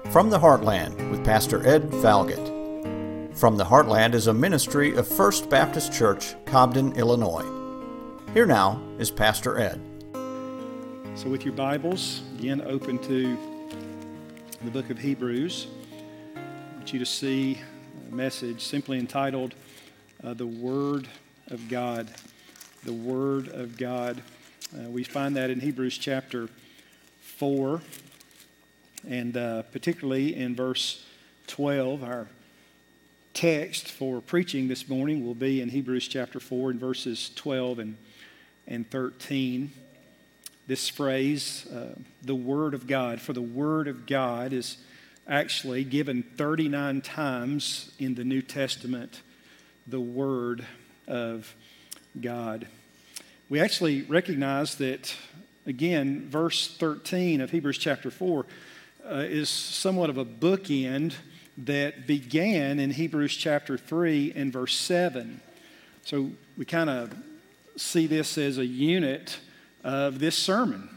From the Heartland with Pastor Ed Falgett. From the Heartland is a ministry of First Baptist Church, Cobden, Illinois. Here now is Pastor Ed. So with your Bibles, again open to the book of Hebrews. I want you to see a message simply entitled, The Word of God. The Word of God. We find that in Hebrews chapter 4, and particularly in verse 12. Our text for preaching this morning will be in Hebrews chapter 4 in verses 12 and 13. This phrase, the Word of God, for the Word of God is actually given 39 times in the New Testament, the Word of God. We actually recognize that, again, verse 13 of Hebrews chapter 4 is somewhat of a bookend that began in Hebrews chapter 3 and verse 7. So we kind of see this as a unit of this sermon.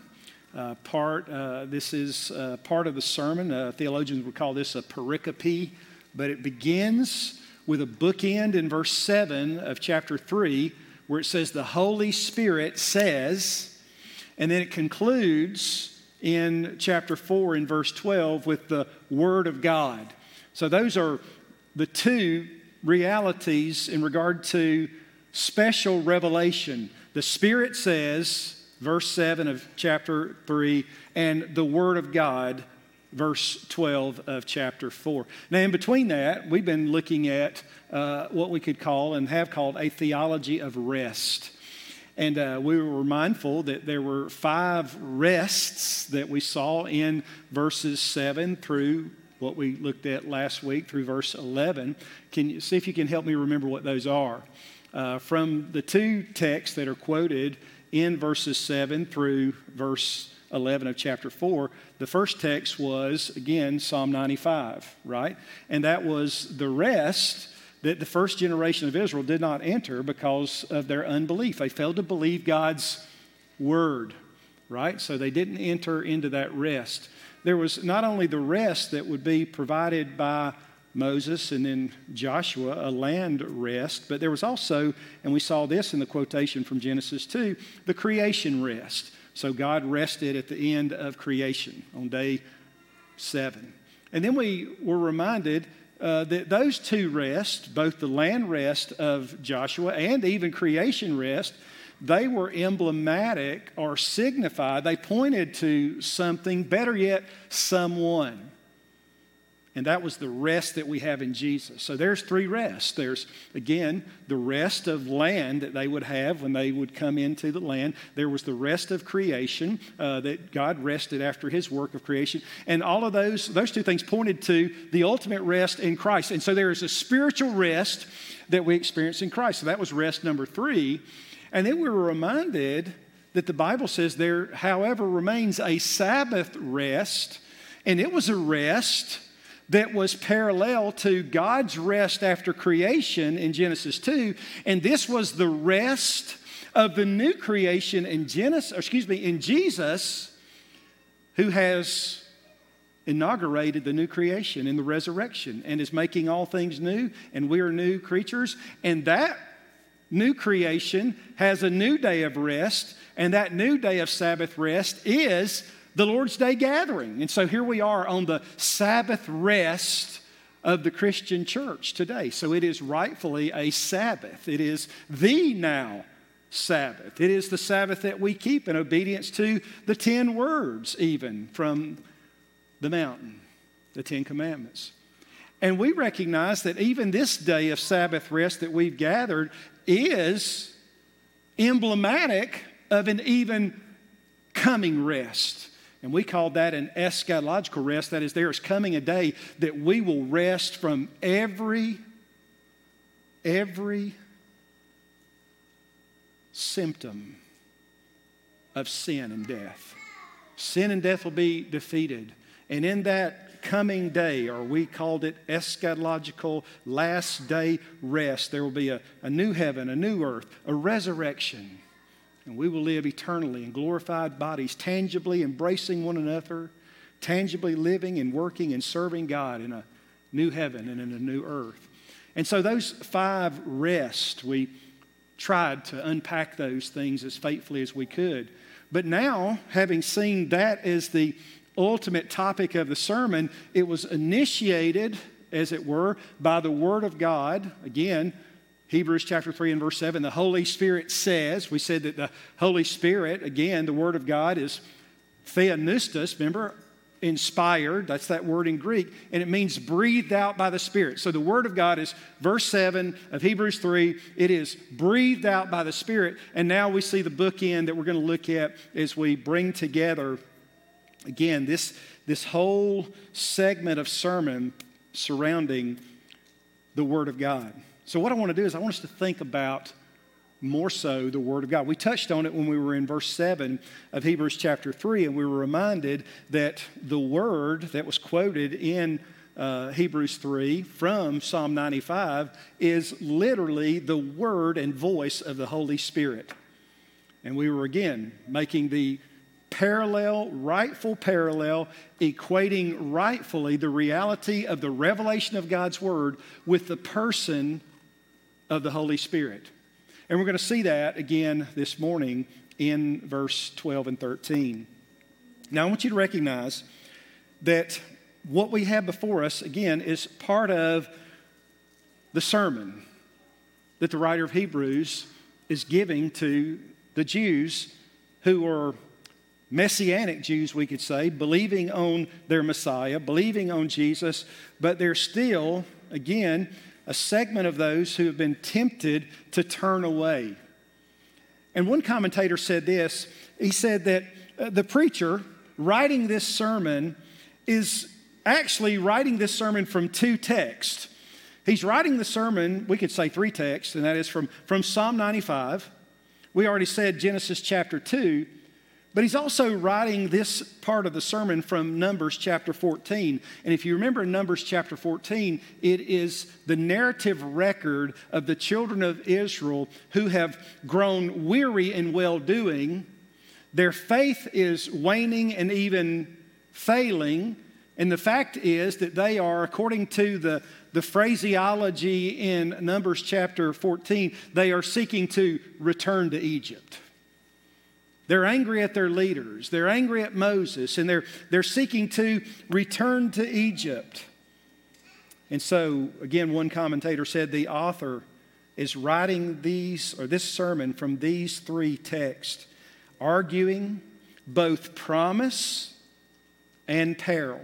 This is part of the sermon. Theologians would call this a pericope, but it begins with a bookend in verse 7 of chapter 3 where it says the Holy Spirit says, and then it concludes in chapter 4 in verse 12 with the Word of God. So those are the two realities in regard to special revelation. The Spirit says, verse 7 of chapter 3, and the Word of God, verse 12 of chapter 4. Now, in between that, we've been looking at what we could call and have called a theology of rest. And we were mindful that there were 5 rests that we saw in verses 7 through what we looked at last week through verse 11. Can you see if you can help me remember what those are? From the 2 texts that are quoted in verses 7 through verse 11 of chapter 4, the first text was, again, Psalm 95, right? And that was the rest that the first generation of Israel did not enter because of their unbelief. They failed to believe God's word, right? So they didn't enter into that rest. There was not only the rest that would be provided by Moses and then Joshua, a land rest, but there was also, and we saw this in the quotation from Genesis 2, the creation rest. So God rested at the end of creation on day 7. And then we were reminded that those 2 rests, both the land rest of Joshua and even creation rest, they were emblematic or signified. They pointed to something, better yet, someone. And that was the rest that we have in Jesus. So there's 3 rests. There's, again, the rest of land that they would have when they would come into the land. There was the rest of creation, that God rested after his work of creation. And all of those 2 things pointed to the ultimate rest in Christ. And so there is a spiritual rest that we experience in Christ. So that was rest number 3. And then we were reminded that the Bible says there, however, remains a Sabbath rest. And it was a rest that was parallel to God's rest after creation in Genesis 2. And this was the rest of the new creation in Jesus, who has inaugurated the new creation in the resurrection and is making all things new, and we are new creatures. And that new creation has a new day of rest, and that new day of Sabbath rest is the Lord's Day gathering. And so here we are on the Sabbath rest of the Christian church today. So it is rightfully a Sabbath. It is the now Sabbath. It is the Sabbath that we keep in obedience to the 10 words even from the mountain, the 10 commandments. And we recognize that even this day of Sabbath rest that we've gathered is emblematic of an even coming rest. And we call that an eschatological rest. That is, there is coming a day that we will rest from every symptom of sin and death. Sin and death will be defeated. And in that coming day, or we called it eschatological last day rest, there will be a new heaven, a new earth, a resurrection. And we will live eternally in glorified bodies, tangibly embracing one another, tangibly living and working and serving God in a new heaven and in a new earth. And so those 5 rests, we tried to unpack those things as faithfully as we could. But now, having seen that as the ultimate topic of the sermon, it was initiated, as it were, by the Word of God. Again, Hebrews chapter 3 and verse 7, the Holy Spirit says, we said that the Holy Spirit, again, the Word of God is theopneustos, remember, inspired, that's that word in Greek, and it means breathed out by the Spirit. So the Word of God is, verse 7 of Hebrews 3, it is breathed out by the Spirit, and now we see the bookend that we're going to look at as we bring together, again, this whole segment of sermon surrounding the Word of God. So what I want to do is I want us to think about more so the Word of God. We touched on it when we were in verse 7 of Hebrews chapter 3, and we were reminded that the word that was quoted in Hebrews 3 from Psalm 95 is literally the word and voice of the Holy Spirit. And we were again making the rightful parallel, equating rightfully the reality of the revelation of God's Word with the person of the Holy Spirit. And we're going to see that again this morning in verse 12 and 13. Now I want you to recognize that what we have before us, again, is part of the sermon that the writer of Hebrews is giving to the Jews who are Messianic Jews, we could say, believing on their Messiah, believing on Jesus, but they're still, again, a segment of those who have been tempted to turn away. And one commentator said this. He said that the preacher writing this sermon is actually writing this sermon from 2 texts. He's writing the sermon, we could say 3 texts, and that is from Psalm 95. We already said Genesis chapter 2. But he's also writing this part of the sermon from Numbers chapter 14. And if you remember in Numbers chapter 14, it is the narrative record of the children of Israel who have grown weary in well-doing. Their faith is waning and even failing. And the fact is that they are, according to the phraseology in Numbers chapter 14, they are seeking to return to Egypt. They're angry at their leaders. They're angry at Moses, and they're seeking to return to Egypt. And so, again, one commentator said the author is writing this sermon from these 3 texts, arguing both promise and peril.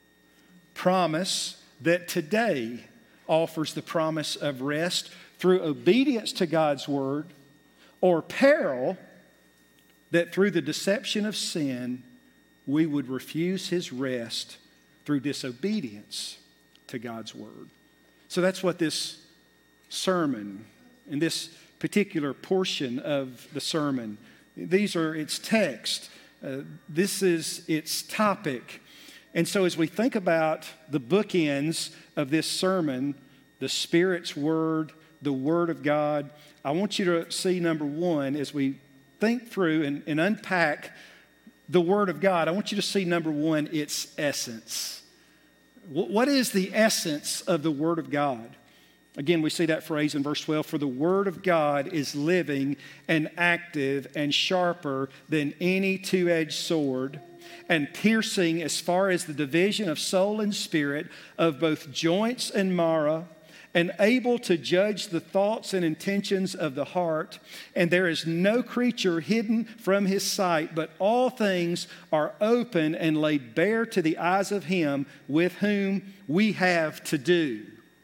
Promise that today offers the promise of rest through obedience to God's word, or peril that through the deception of sin, we would refuse His rest through disobedience to God's word. So that's what this sermon, and this particular portion of the sermon, these are its text. This is its topic. And so as we think about the bookends of this sermon, the Spirit's word, the Word of God, I want you to see, number one, as we think through and unpack the Word of God, I want you to see, number one, its essence. What is the essence of the Word of God? Again, we see that phrase in verse 12, for the Word of God is living and active and sharper than any two-edged sword, and piercing as far as the division of soul and spirit, of both joints and marrow, and able to judge the thoughts and intentions of the heart. And there is no creature hidden from His sight, but all things are open and laid bare to the eyes of Him with whom we have to do.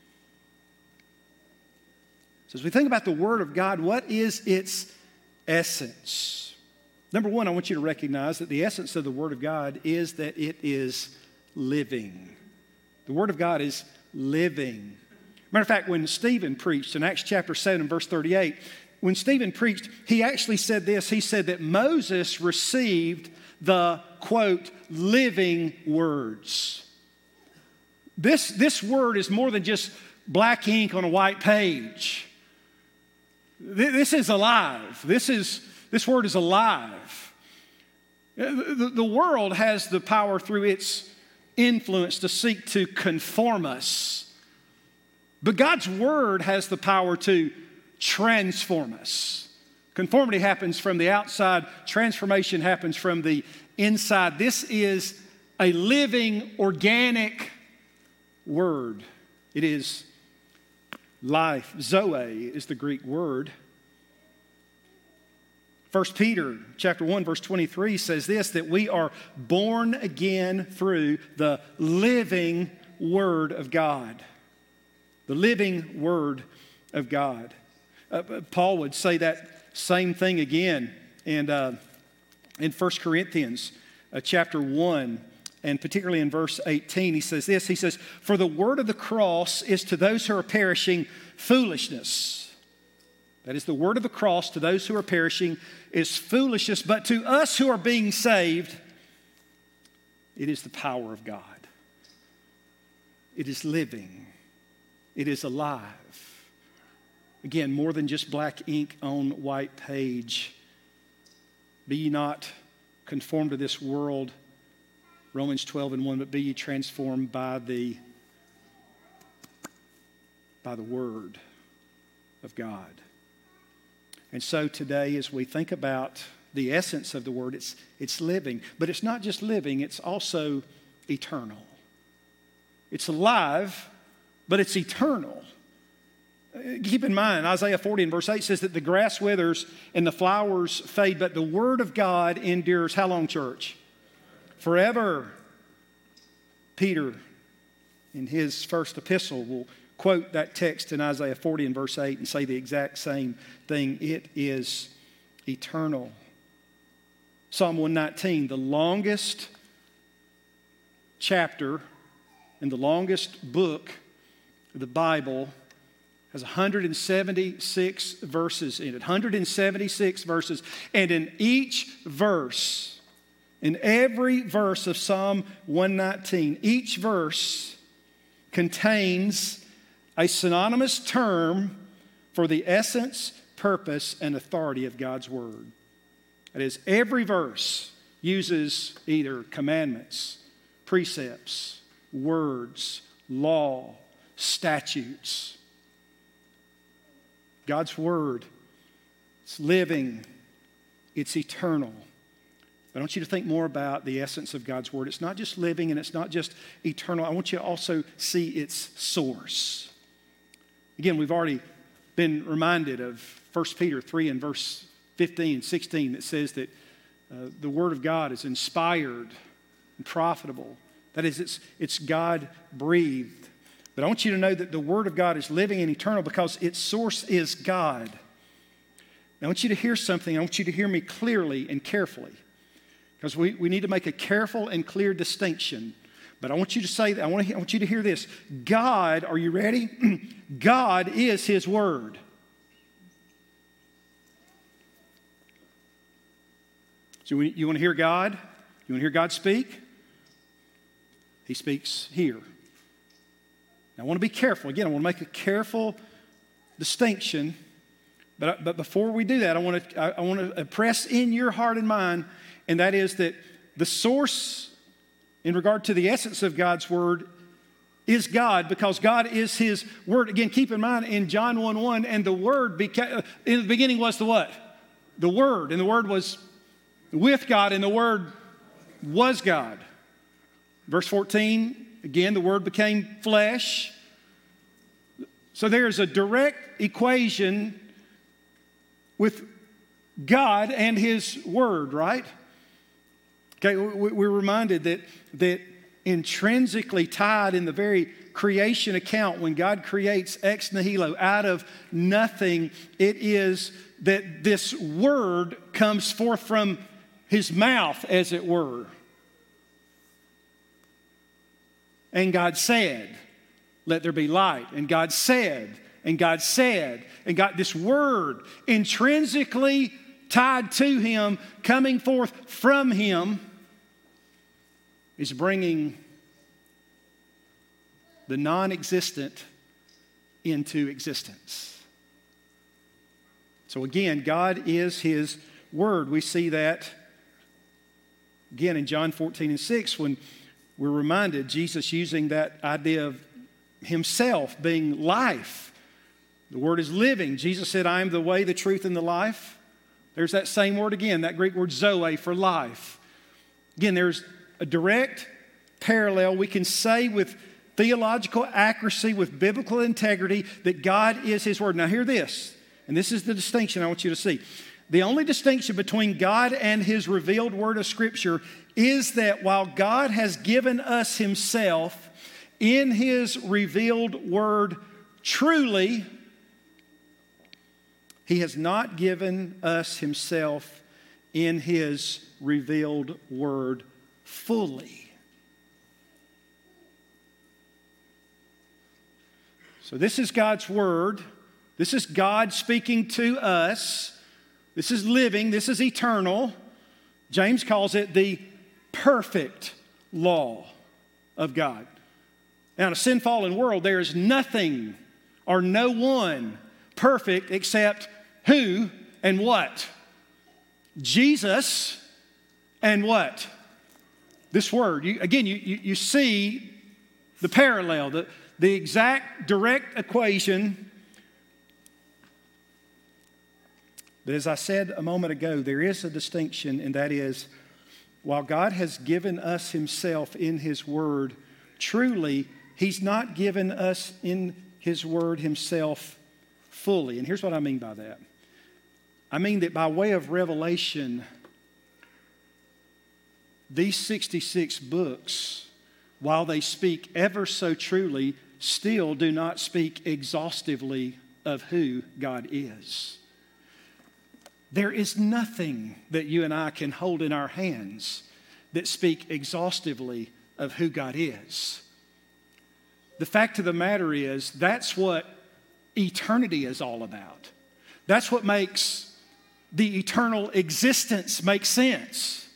So as we think about the Word of God, what is its essence? Number one, I want you to recognize that the essence of the Word of God is that it is living. The Word of God is living. Matter of fact, when Stephen preached in Acts chapter 7, verse 38, when Stephen preached, he actually said this. He said that Moses received the, quote, living words. This word is more than just black ink on a white page. This is alive. This word is alive. The world has the power through its influence to seek to conform us. But God's Word has the power to transform us. Conformity happens from the outside. Transformation happens from the inside. This is a living, organic Word. It is life. Zoe is the Greek word. 1 Peter chapter 1, verse 23 says this, that we are born again through the living Word of God. The living Word of God. Paul would say that same thing again in 1 Corinthians chapter 1, and particularly in verse 18. He says this, he says, for the word of the cross is to those who are perishing foolishness. That is, the word of the cross to those who are perishing is foolishness, but to us who are being saved, it is the power of God. It is living. It is alive. Again, more than just black ink on white page. Be ye not conformed to this world, Romans 12:1, but be ye transformed by the word of God. And so today, as we think about the essence of the word, it's living. But it's not just living, it's also eternal. It's alive, but it's eternal. Keep in mind, Isaiah 40 and verse 8 says that the grass withers and the flowers fade, but the word of God endures how long, church? Forever. Peter, in his first epistle, will quote that text in Isaiah 40 and verse 8 and say the exact same thing. It is eternal. Psalm 119, the longest chapter in the longest book of the Bible, has 176 verses in it. 176 verses. And in each verse, in every verse of Psalm 119, each verse contains a synonymous term for the essence, purpose, and authority of God's Word. That is, every verse uses either commandments, precepts, words, law, statutes. God's Word, it's living, it's eternal. But I want you to think more about the essence of God's Word. It's not just living and it's not just eternal. I want you to also see its source. Again, we've already been reminded of 1 Peter 3 and verse 15 and 16 that says that the Word of God is inspired and profitable. That is, it's God-breathed. But I want you to know that the Word of God is living and eternal because its source is God. Now, I want you to hear something. I want you to hear me clearly and carefully because we need to make a careful and clear distinction. But I want you to say that, I want you to hear this. God, are you ready? God is His Word. So you want to hear God? You want to hear God speak? He speaks here. Now, I want to be careful. Again, I want to make a careful distinction. But before we do that, I want to impress in your heart and mind, and that is that the source in regard to the essence of God's Word is God, because God is His Word. Again, keep in mind in John 1:1, and the Word became, in the beginning was the what? The Word. And the Word was with God, and the Word was God. Verse 14, again, the Word became flesh. So there's a direct equation with God and His Word, right? Okay, we're reminded that intrinsically tied in the very creation account, when God creates ex nihilo, out of nothing, it is that this Word comes forth from His mouth, as it were. And God said, let there be light. And God said, and God said, and God, this Word intrinsically tied to Him, coming forth from Him, is bringing the non-existent into existence. So again, God is His Word. We see that Again, in John 14:6, when we're reminded, Jesus using that idea of himself being life. The word is living. Jesus said, I am the way, the truth, and the life. There's that same word again, that Greek word zoe for life. Again, there's a direct parallel. We can say with theological accuracy, with biblical integrity, that God is his word. Now hear this, and this is the distinction I want you to see. The only distinction between God and his revealed word of Scripture is that while God has given us himself in his revealed word truly, he has not given us himself in his revealed word fully. So this is God's word. This is God speaking to us. This is living. This is eternal. James calls it the perfect law of God. Now, in a sin-fallen world, there is nothing or no one perfect except who and what? Jesus and what? This word. You see the parallel, the exact direct equation. But as I said a moment ago, there is a distinction, and that is, while God has given us himself in his word, truly, he's not given us in his word himself fully. And here's what I mean by that. I mean that by way of revelation, these 66 books, while they speak ever so truly, still do not speak exhaustively of who God is. There is nothing that you and I can hold in our hands that speak exhaustively of who God is. The fact of the matter is, that's what eternity is all about. That's what makes the eternal existence make sense.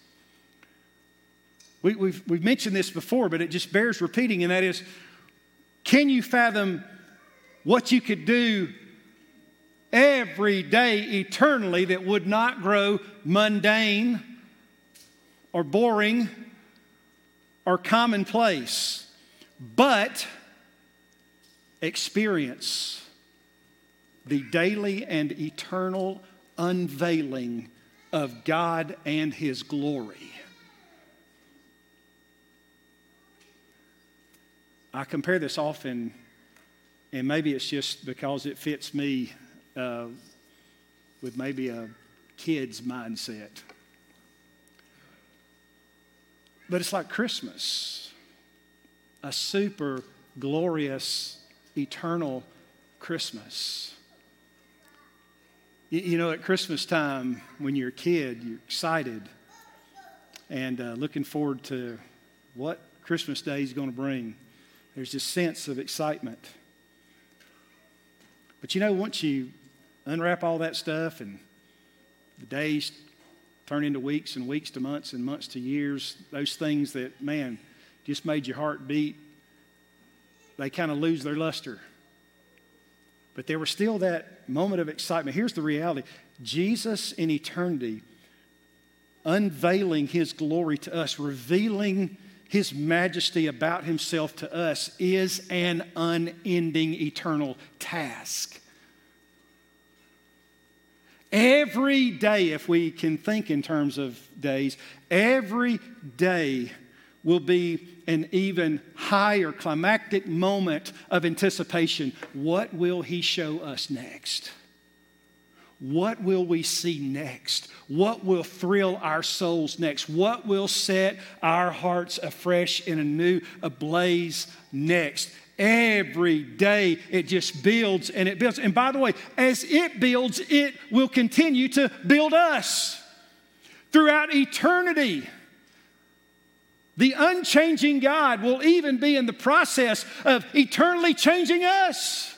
We've mentioned this before, but it just bears repeating, and that is, can you fathom what you could do every day eternally that would not grow mundane or boring or commonplace, but experience the daily and eternal unveiling of God and his glory? I compare this often, and maybe it's just because it fits me with maybe a kid's mindset. But it's like Christmas, a super glorious, eternal Christmas. You know, at Christmas time, when you're a kid, you're excited and looking forward to what Christmas Day is going to bring. There's this sense of excitement. But you know, once you unwrap all that stuff and the days turn into weeks and weeks to months and months to years, those things that, man, just made your heart beat, they kind of lose their luster. But there was still that moment of excitement. Here's the reality. Jesus in eternity, unveiling his glory to us, revealing his majesty about himself to us, is an unending eternal task. Every day, if we can think in terms of days, every day will be an even higher climactic moment of anticipation. What will he show us next? What will we see next? What will thrill our souls next? What will set our hearts afresh and anew ablaze next? Every day it just builds and it builds. And by the way, as it builds, it will continue to build us throughout eternity. The unchanging God will even be in the process of eternally changing us.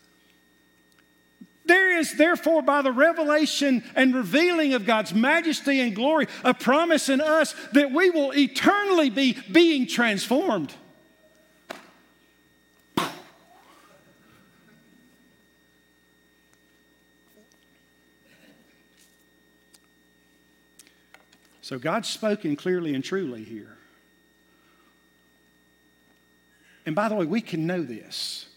There is therefore, by the revelation and revealing of God's majesty and glory, a promise in us that we will eternally be being transformed. So God's spoken clearly and truly here. And by the way, we can know this,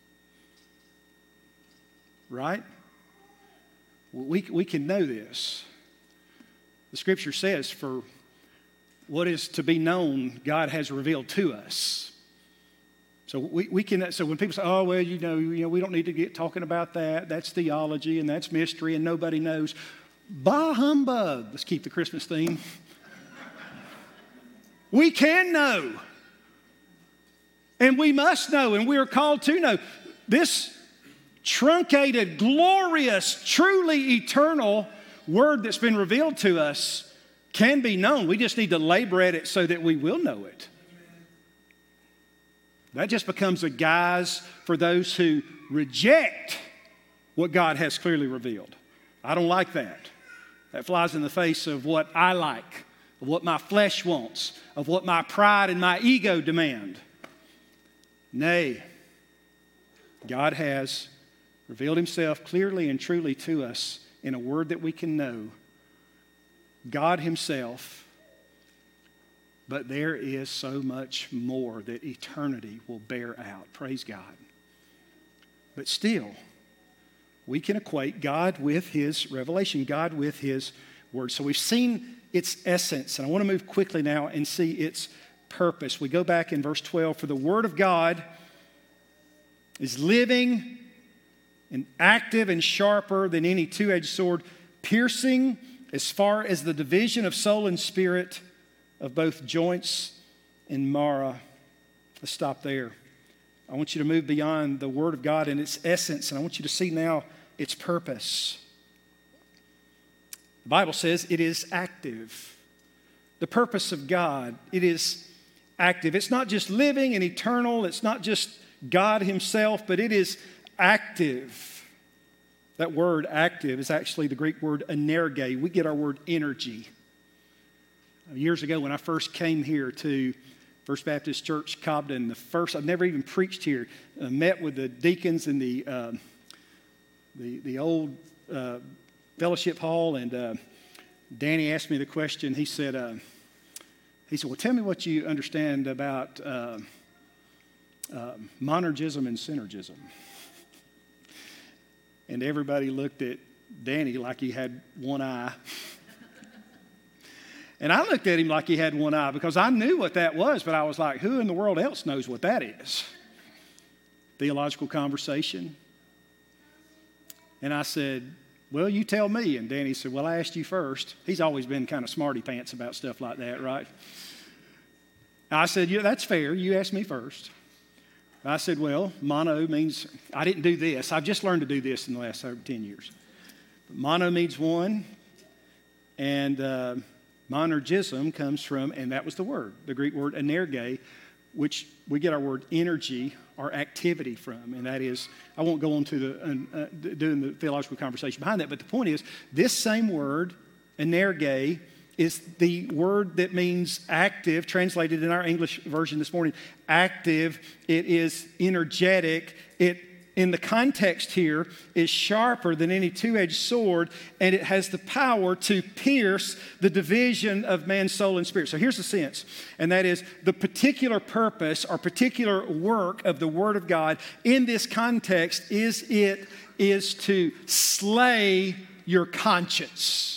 right? We can know this. The Scripture says, for what is to be known, God has revealed to us. So we can. So when people say, "Oh, well, you know, we don't need to get talking about that. That's theology and that's mystery, and nobody knows." Bah humbug. Let's keep the Christmas theme. We can know. And we must know, and we are called to know. This truncated, glorious, truly eternal word that's been revealed to us can be known. We just need to labor at it so that we will know it. That just becomes a guise for those who reject what God has clearly revealed. I don't like that. That flies in the face of what I like, of what my flesh wants, of what my pride and my ego demand. Nay, God has revealed himself clearly and truly to us in a word that we can know. God himself. But there is so much more that eternity will bear out. Praise God. But still, we can equate God with his revelation, God with his word. So we've seen its essence, and I want to move quickly now and see its purpose. We go back in verse 12. For the word of God is living and active and sharper than any two-edged sword, piercing as far as the division of soul and spirit, of both joints and marrow. Let's stop there. I want you to move beyond the Word of God and its essence, and I want you to see now its purpose. The Bible says it is active. The purpose of God, it is active. It's not just living and eternal. It's not just God himself, but it is active. That word active is actually the Greek word energe. We get our word energy. Years ago when I first came here to First Baptist Church, Cobden, I've never even preached here, met with the deacons in the old fellowship hall, and Danny asked me the question. He said, well, tell me what you understand about monergism and synergism. And everybody looked at Danny like he had one eye. And I looked at him like he had one eye because I knew what that was, but I was like, who in the world else knows what that is? Theological conversation. And I said, well, you tell me. And Danny said, well, I asked you first. He's always been kind of smarty pants about stuff like that, right? I said, yeah, that's fair. You asked me first. I said, well, mono means, I didn't do this. I've just learned to do this in the last 10 years. But mono means one, and monergism comes from, and that was the word, the Greek word energe, which we get our word energy or activity from. And that is, I won't go on to doing the theological conversation behind that, but the point is, this same word, energe, is the word that means active, translated in our English version this morning, active. It is energetic. It, in the context here, is sharper than any two-edged sword, and it has the power to pierce the division of man's soul and spirit. So here's the sense, and that is the particular purpose or particular work of the Word of God in this context is to slay your conscience.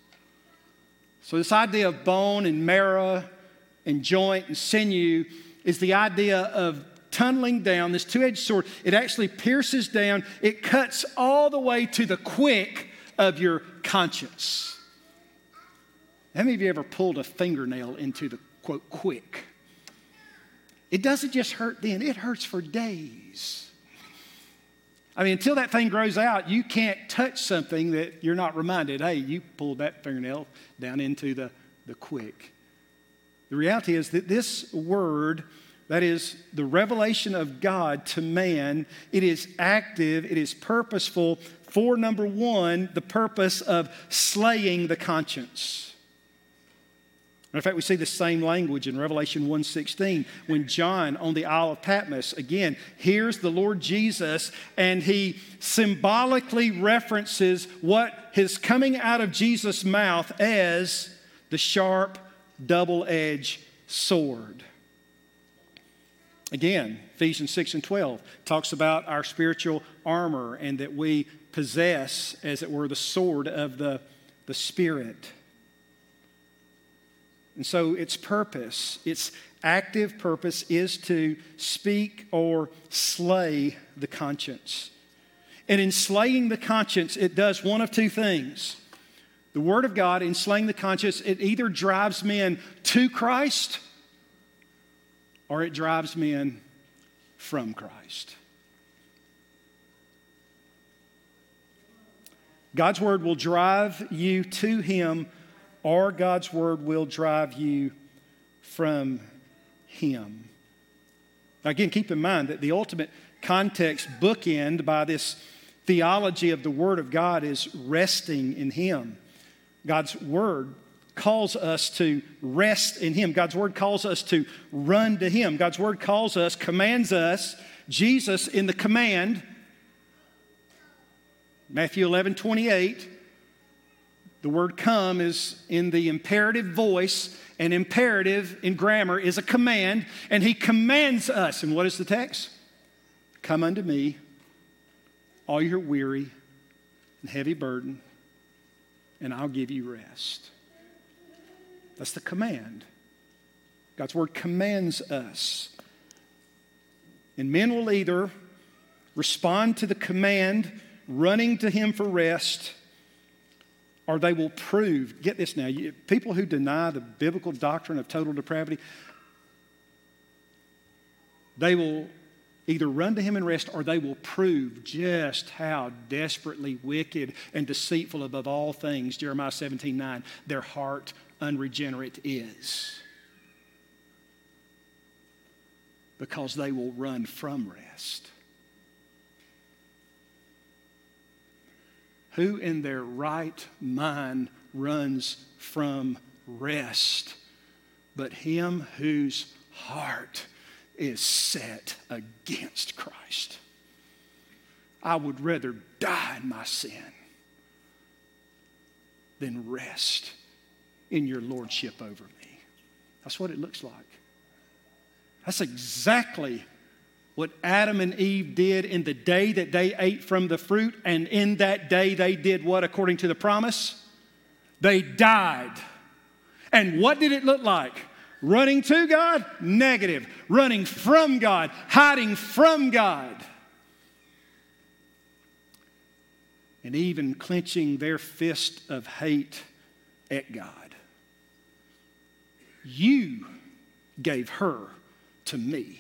So this idea of bone and marrow and joint and sinew is the idea of tunneling down this two-edged sword. It actually pierces down. It cuts all the way to the quick of your conscience. How many of you ever pulled a fingernail into the, quote, quick? It doesn't just hurt then. It hurts for days. I mean, until that thing grows out, you can't touch something that you're not reminded, hey, you pulled that fingernail down into the quick. The reality is that this word, that is the revelation of God to man, it is active, it is purposeful for, number one, the purpose of slaying the conscience. In fact, we see the same language in Revelation 1:16 when John on the Isle of Patmos, again, hears the Lord Jesus and he symbolically references what is coming out of Jesus' mouth as the sharp, double-edged sword. Again, Ephesians 6 and 12 talks about our spiritual armor and that we possess, as it were, the sword of the Spirit. And so its purpose, its active purpose is to speak or slay the conscience. And in slaying the conscience, it does one of two things. The Word of God, in slaying the conscience, it either drives men to Christ or it drives men from Christ. God's Word will drive you to Him, or God's Word will drive you from Him. Now again, keep in mind that the ultimate context bookend by this theology of the Word of God is resting in Him. God's Word calls us to rest in Him. God's Word calls us to run to Him. God's Word calls us, commands us. Jesus in the command, Matthew 11:28, the word come is in the imperative voice, and imperative in grammar is a command, and He commands us. And what is the text? Come unto me, all you're weary and heavy burden, and I'll give you rest. That's the command. God's Word commands us. And men will either respond to the command, running to Him for rest, or they will prove, get this now, people who deny the biblical doctrine of total depravity, they will either run to Him and rest, or they will prove just how desperately wicked and deceitful above all things, Jeremiah 17:9, their heart unregenerate is. Because they will run from rest. Who in their right mind runs from rest but him whose heart is set against Christ? I would rather die in my sin than rest in your lordship over me. That's what it looks like. That's exactly what Adam and Eve did in the day that they ate from the fruit. And in that day they did what according to the promise? They died. And what did it look like? Running to God? Negative. Running from God. Hiding from God. And even clenching their fist of hate at God. You gave her to me.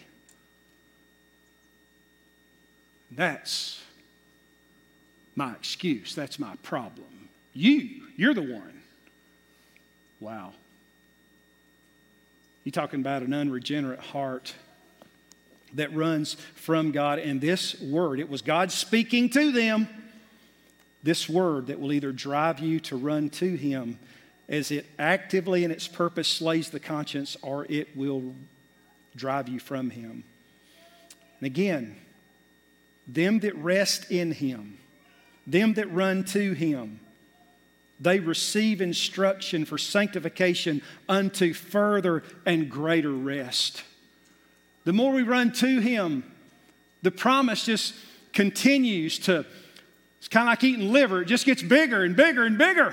That's my excuse. That's my problem. You're the one. Wow. You're talking about an unregenerate heart that runs from God. And this word, it was God speaking to them. This word that will either drive you to run to Him as it actively in its purpose slays the conscience, or it will drive you from Him. And again, them that rest in Him, them that run to Him, they receive instruction for sanctification unto further and greater rest. The more we run to Him, the promise just continues to, it's kind of like eating liver. It just gets bigger and bigger and bigger.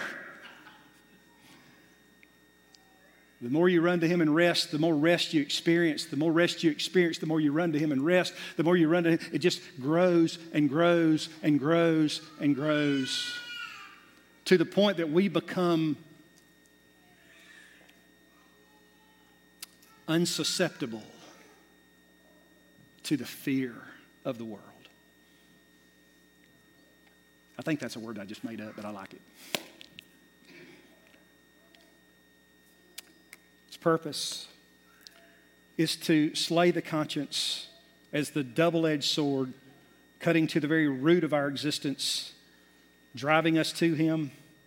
The more you run to Him and rest, the more rest you experience. The more rest you experience, the more you run to Him and rest. The more you run to Him, it just grows and grows and grows and grows to the point that we become unsusceptible to the fear of the world. I think that's a word I just made up, but I like it. Purpose is to slay the conscience as the double-edged sword, cutting to the very root of our existence, driving us to Him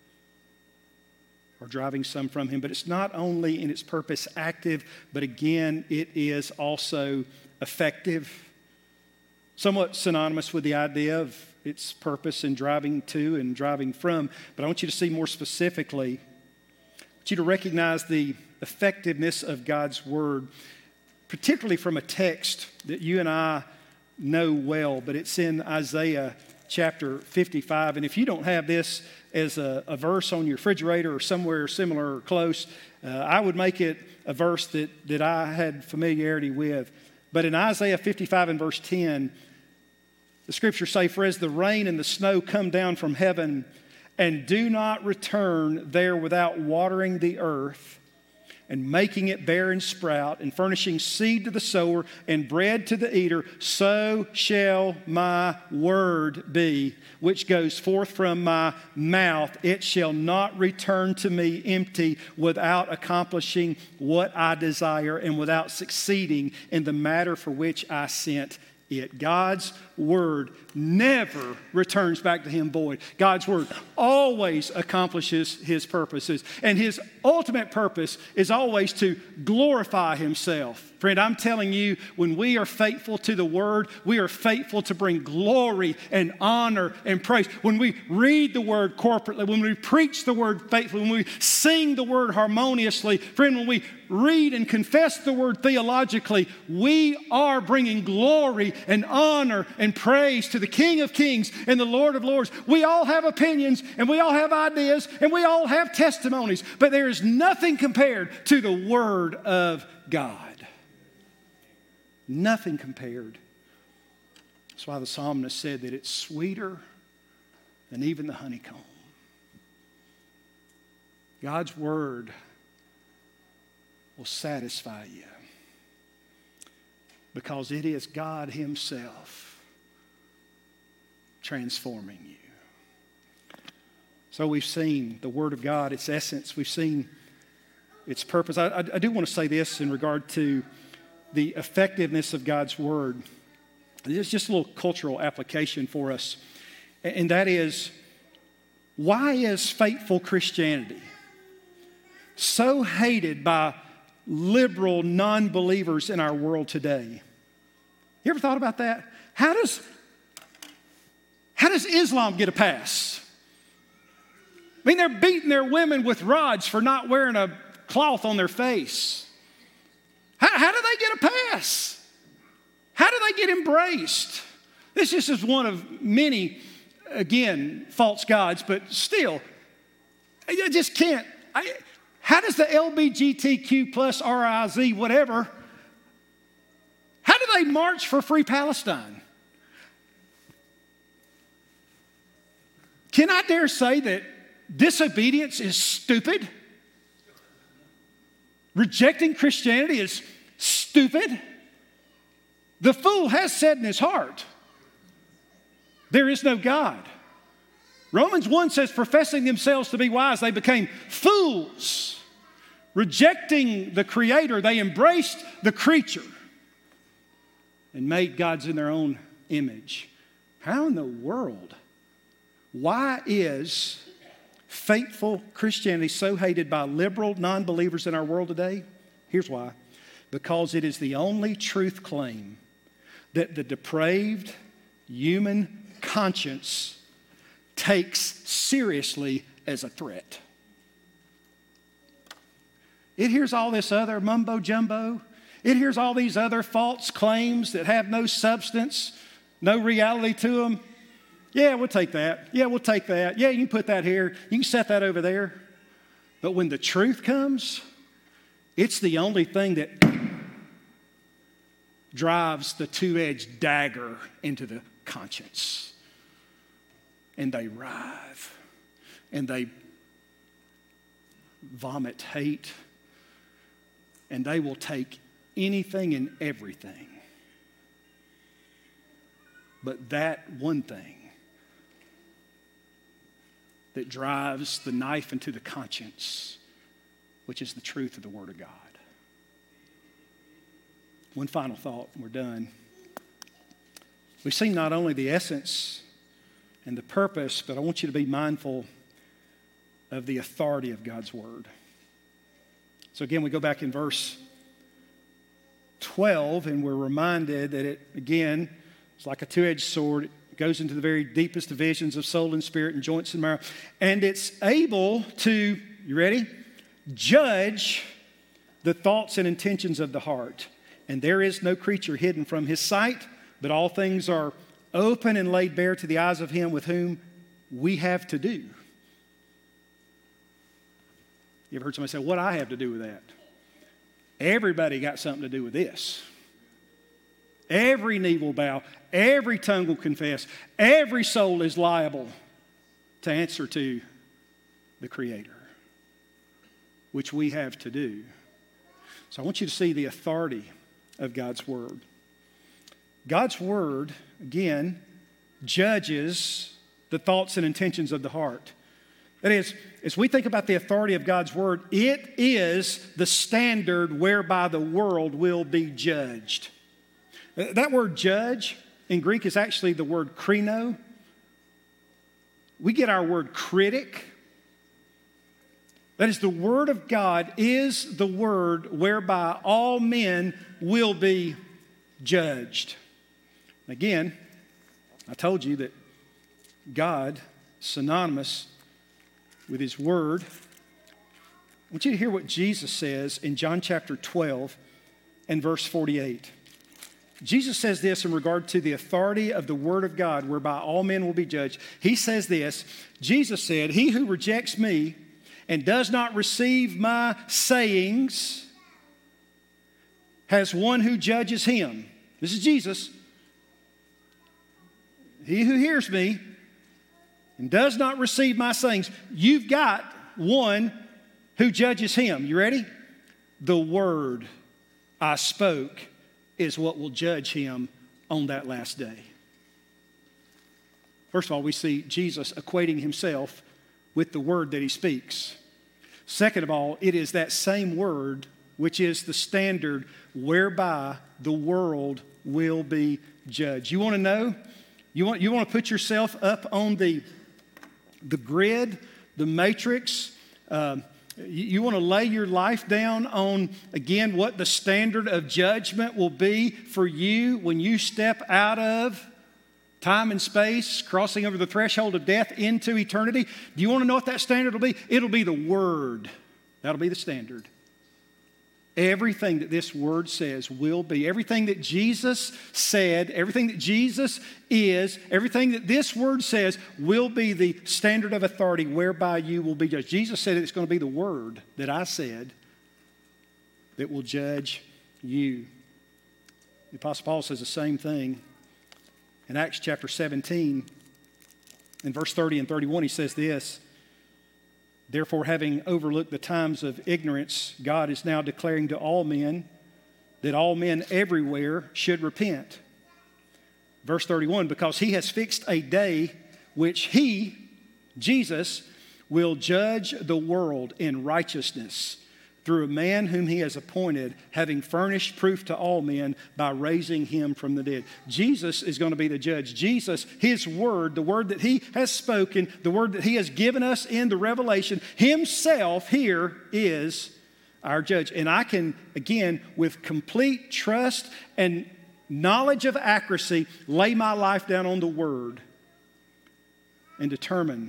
or driving some from Him. But it's not only in its purpose active, but again, it is also effective. Somewhat synonymous with the idea of its purpose in driving to and driving from. But I want you to see more specifically want you to recognize the effectiveness of God's Word, particularly from a text that you and I know well, but it's in Isaiah chapter 55. And if you don't have this as a verse on your refrigerator or somewhere similar or close, I would make it a verse that I had familiarity with. But in Isaiah 55 and verse 10, the scriptures say, "For as the rain and the snow come down from heaven and do not return there without watering the earth and making it bear and sprout and furnishing seed to the sower and bread to the eater, so shall my word be, which goes forth from my mouth. It shall not return to me empty, without accomplishing what I desire and without succeeding in the matter for which I sent it." God's word never returns back to him void. God's word always accomplishes his purposes. And his ultimate purpose is always to glorify himself. Friend, I'm telling you, when we are faithful to the word, we are faithful to bring glory and honor and praise. When we read the word corporately, when we preach the word faithfully, when we sing the word harmoniously, friend, when we read and confess the word theologically, we are bringing glory and honor and praise to the King of Kings and the Lord of Lords. We all have opinions and we all have ideas and we all have testimonies, but there is nothing compared to the Word of God. Nothing compared. That's why the psalmist said that it's sweeter than even the honeycomb. God's Word will satisfy you because it is God Himself transforming you. So we've seen the Word of God, its essence. We've seen its purpose. I do want to say this in regard to the effectiveness of God's Word. It's just a little cultural application for us. And that is, why is faithful Christianity so hated by liberal non-believers in our world today? You ever thought about that? How does Islam get a pass? I mean, they're beating their women with rods for not wearing a cloth on their face. How do they get a pass? How do they get embraced? This just is one of many, again, false gods, but still, I just can't. How does the LGBTQ plus RIZ, whatever, how do they march for free Palestine? Can I dare say that disobedience is stupid? Rejecting Christianity is stupid? The fool has said in his heart, there is no God. Romans 1 says, professing themselves to be wise, they became fools. Rejecting the Creator, they embraced the creature and made gods in their own image. How in the world? Why is faithful Christianity so hated by liberal non-believers in our world today? Here's why. Because it is the only truth claim that the depraved human conscience takes seriously as a threat. It hears all this other mumbo jumbo. It hears all these other false claims that have no substance, no reality to them. Yeah, we'll take that. Yeah, we'll take that. Yeah, you can put that here. You can set that over there. But when the truth comes, it's the only thing that drives the two-edged dagger into the conscience. And they writhe. And they vomit hate. And they will take anything and everything. But that one thing that drives the knife into the conscience, which is the truth of the Word of God. One final thought, and we're done. We've seen not only the essence and the purpose, but I want you to be mindful of the authority of God's Word. So again, we go back in verse 12, and we're reminded that it, again, it's like a two-edged sword. It goes into the very deepest divisions of soul and spirit and joints and marrow. And it's able to, you ready? judge the thoughts and intentions of the heart. And there is no creature hidden from his sight, but all things are open and laid bare to the eyes of him with whom we have to do. You ever heard somebody say, what do I have to do with that? Everybody got something to do with this. Every knee will bow, every tongue will confess, every soul is liable to answer to the Creator, which we have to do. So I want you to see the authority of God's Word. God's Word, again, judges the thoughts and intentions of the heart. That is, as we think about the authority of God's Word, it is the standard whereby the world will be judged. That word judge in Greek is actually the word krino. We get our word critic. That is, the Word of God is the word whereby all men will be judged. Again, I told you that God, synonymous with His Word. I want you to hear what Jesus says in John chapter 12 and verse 48. Jesus says this in regard to the authority of the Word of God, whereby all men will be judged. He says this, Jesus said, "He who rejects me and does not receive my sayings has one who judges him." This is Jesus. "He who hears me and does not receive my sayings," you've got one who judges him. You ready? "The word I spoke is what will judge him on that last day." First of all, we see Jesus equating himself with the word that he speaks. Second of all, it is that same word which is the standard whereby the world will be judged. You want to know? You want to put yourself up on the grid, the matrix. You want to lay your life down on, again, what the standard of judgment will be for you when you step out of time and space, crossing over the threshold of death into eternity. Do you want to know what that standard will be? It'll be the Word. That'll be the standard. Everything that this Word says will be. Everything that Jesus said, everything that Jesus is, everything that this Word says will be the standard of authority whereby you will be judged. Jesus said it's going to be the Word that I said that will judge you. The Apostle Paul says the same thing in Acts chapter 17. In verse 30 and 31, he says this, "Therefore, having overlooked the times of ignorance, God is now declaring to all men that all men everywhere should repent." Verse 31, "Because he has fixed a day which he," Jesus, "will judge the world in righteousness through a man whom he has appointed, having furnished proof to all men by raising him from the dead." Jesus is going to be the judge. Jesus, his word, the word that he has spoken, the word that he has given us in the revelation, himself here is our judge. And I can, again, with complete trust and knowledge of accuracy, lay my life down on the word and determine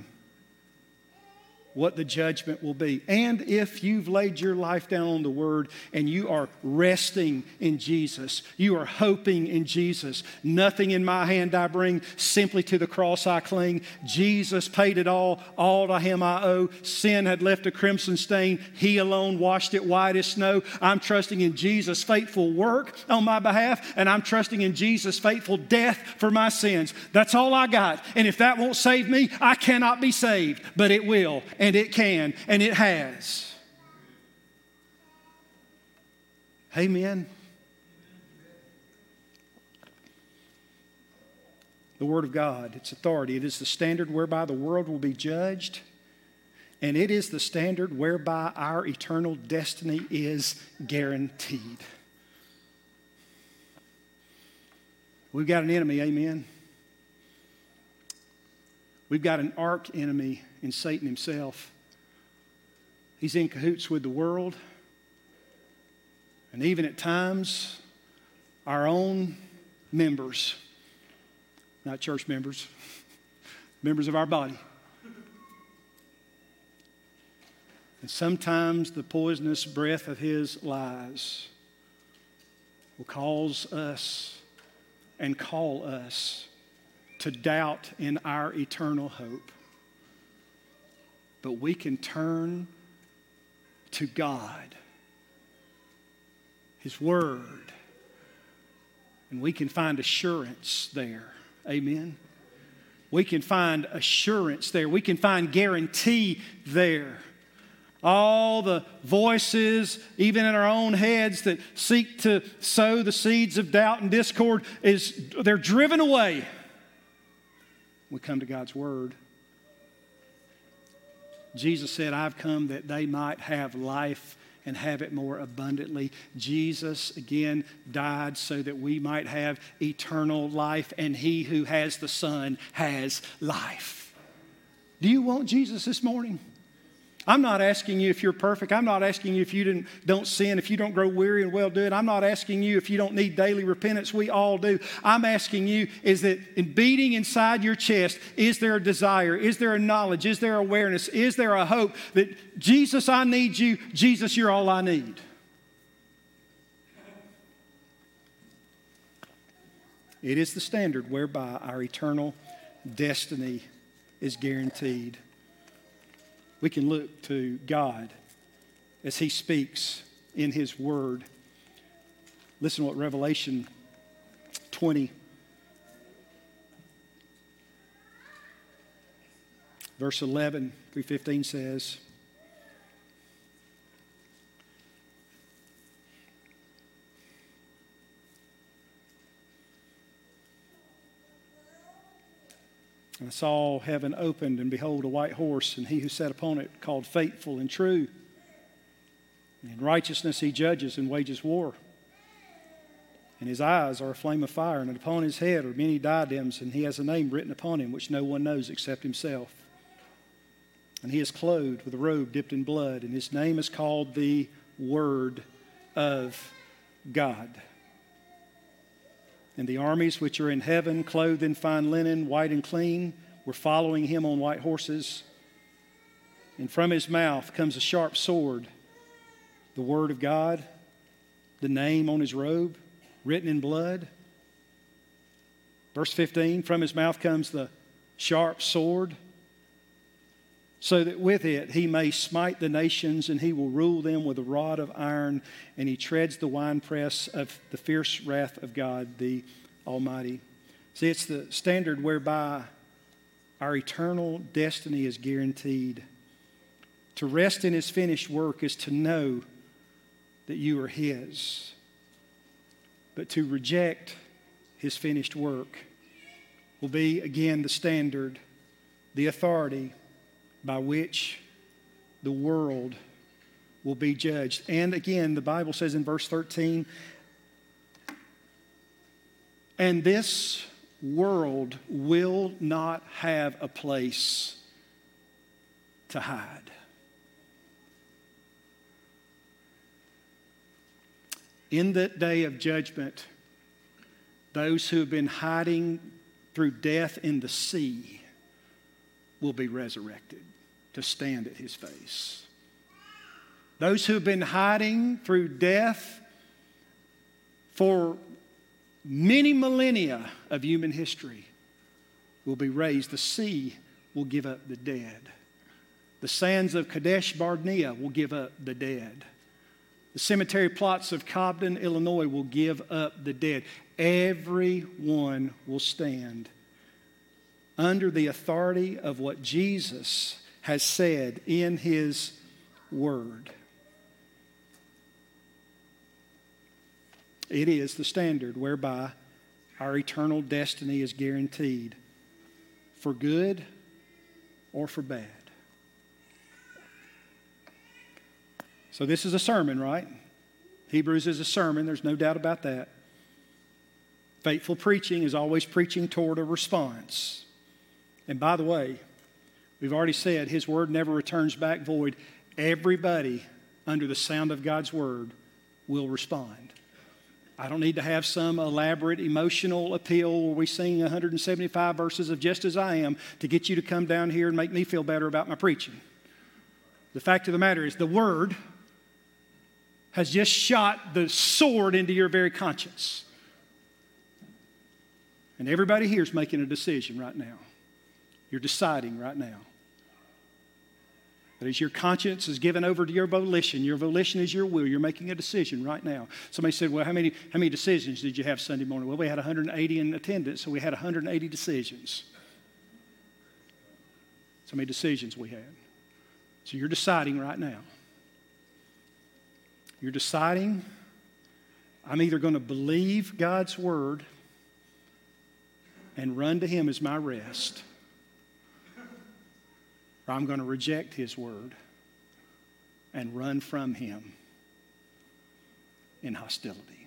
what the judgment will be. And if you've laid your life down on the Word and you are resting in Jesus, you are hoping in Jesus, nothing in my hand I bring, simply to the cross I cling. Jesus paid it all to him I owe. Sin had left a crimson stain. He alone washed it white as snow. I'm trusting in Jesus' faithful work on my behalf, and I'm trusting in Jesus' faithful death for my sins. That's all I got. And if that won't save me, I cannot be saved, but it will. And it can, and it has. Amen. The Word of God, its authority, it is the standard whereby the world will be judged, and it is the standard whereby our eternal destiny is guaranteed. We've got an enemy, amen. We've got an arch enemy in Satan himself. He's in cahoots with the world. And even at times, our own members, not church members, members of our body. And sometimes the poisonous breath of his lies will cause us and call us to doubt in our eternal hope. But we can turn to God, His Word, and we can find assurance there. Amen. We can find assurance there. We can find guarantee there. All the voices, even in our own heads, that seek to sow the seeds of doubt and discord, they're driven away. We come to God's Word. Jesus said, I've come that they might have life and have it more abundantly. Jesus, again, died so that we might have eternal life, and he who has the Son has life. Do you want Jesus this morning? I'm not asking you if you're perfect. I'm not asking you if you don't sin, if you don't grow weary and well doing. I'm not asking you if you don't need daily repentance. We all do. I'm asking you, is that in beating inside your chest, is there a desire? Is there a knowledge? Is there awareness? Is there a hope that Jesus, I need you. Jesus, you're all I need. It is the standard whereby our eternal destiny is guaranteed. We can look to God as He speaks in His Word. Listen to what Revelation 20, verse 11 through 15 says. And I saw heaven opened, and behold, a white horse, and he who sat upon it called Faithful and True. And in righteousness he judges and wages war. And his eyes are a flame of fire, and upon his head are many diadems, and he has a name written upon him which no one knows except himself. And he is clothed with a robe dipped in blood, and his name is called the Word of God. And the armies which are in heaven, clothed in fine linen, white and clean, were following him on white horses. And from his mouth comes a sharp sword, the Word of God, the name on his robe, written in blood. Verse 15, from his mouth comes the sharp sword, so that with it he may smite the nations, and he will rule them with a rod of iron, and he treads the winepress of the fierce wrath of God the Almighty. See, it's the standard whereby our eternal destiny is guaranteed. To rest in His finished work is to know that you are His. But to reject His finished work will be, again, the standard, the authority by which the world will be judged. And again, the Bible says in verse 13, and this world will not have a place to hide. In that day of judgment, those who have been hiding through death in the sea will be resurrected to stand at His face. Those who have been hiding through death for many millennia of human history will be raised. The sea will give up the dead. The sands of Kadesh Barnea will give up the dead. The cemetery plots of Cobden, Illinois will give up the dead. Everyone will stand under the authority of what Jesus has said in His Word. It is the standard whereby our eternal destiny is guaranteed, for good or for bad. So this is a sermon, right? Hebrews is a sermon, there's no doubt about that. Faithful preaching is always preaching toward a response. And by the way, we've already said His Word never returns back void. Everybody under the sound of God's Word will respond. I don't need to have some elaborate emotional appeal where we sing 175 verses of Just As I Am to get you to come down here and make me feel better about my preaching. The fact of the matter is the Word has just shot the sword into your very conscience. And everybody here is making a decision right now. You're deciding right now. That as your conscience is given over to your volition is your will. You're making a decision right now. Somebody said, well, how many decisions did you have Sunday morning? Well, we had 180 in attendance, so we had 180 decisions. So many decisions we had. So you're deciding right now. You're deciding, I'm either going to believe God's word and run to Him as my rest, or I'm going to reject His word and run from Him in hostility.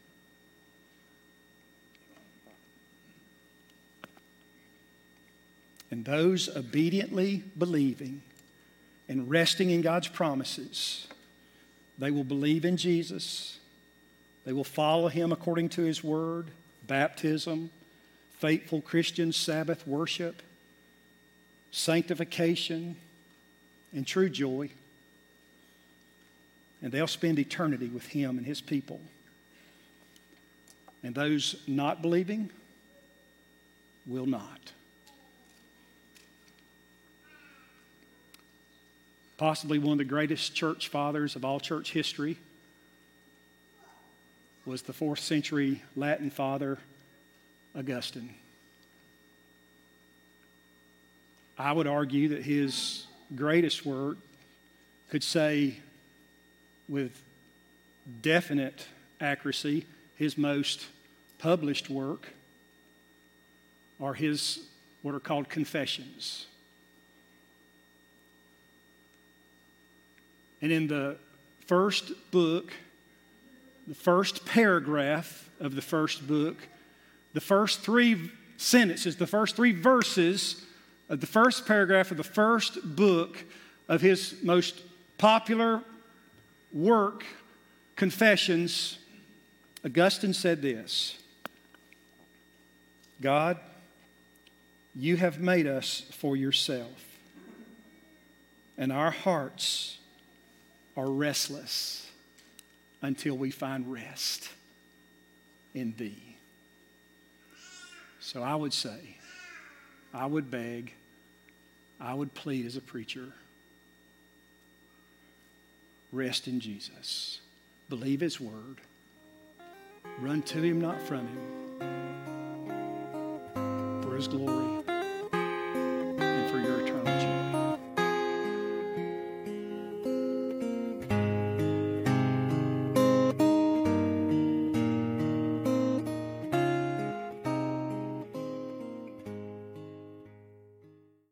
And those obediently believing and resting in God's promises, they will believe in Jesus. They will follow Him according to His word, baptism, faithful Christian Sabbath worship, sanctification, and true joy. And they'll spend eternity with Him and His people. And those not believing will not. Possibly one of the greatest church fathers of all church history was the 4th century Latin father, Augustine. I would argue that his greatest work could say with definite accuracy his most published work are his what are called confessions. And in the first book, the first paragraph of the first book, the first 3 sentences, the first 3 verses of the first paragraph of the first book of his most popular work, Confessions, Augustine said this: God, you have made us for yourself, and our hearts are restless until we find rest in Thee. So I would say, I would beg, I would plead as a preacher, rest in Jesus. Believe His word. Run to Him, not from Him. For His glory.